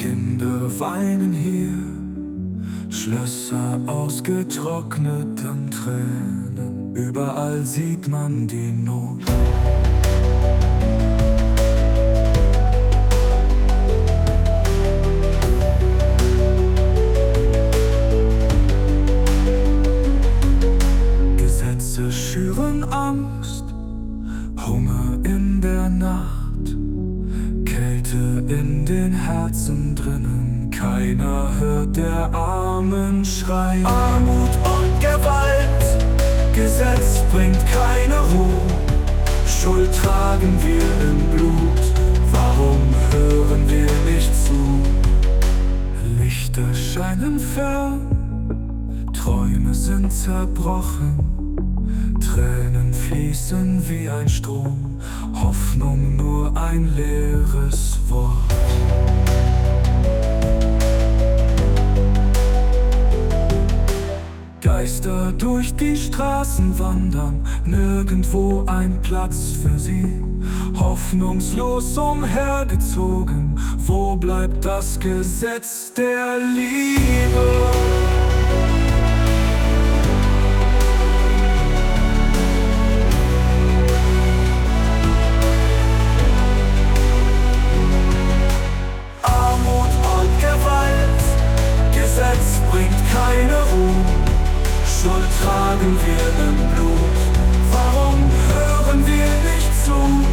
Kinder weinen hier, Schlösser aus getrockneten Tränen. Überall sieht man die Not. Gesetze schüren Angst, Hunger in der Nacht, Kälte in den Herzen drinnen. Keiner hört der Armen Schrei. Armut und Gewalt, Gesetz bringt keine Ruhe. Schuld tragen wir im Blut, warum hören wir nicht zu? Lichter scheinen fern, Träume sind zerbrochen, Tränen fließen wie ein Strom, Hoffnung nur ein leeres Wort. Geister durch die Straßen wandern, nirgendwo ein Platz für sie. Hoffnungslos umhergezogen, wo bleibt das Gesetz der Liebe? Armut und Gewalt, Gesetz bringt keine Ruhe. Schuld tragen wir im Blut, warum hören wir nicht zu?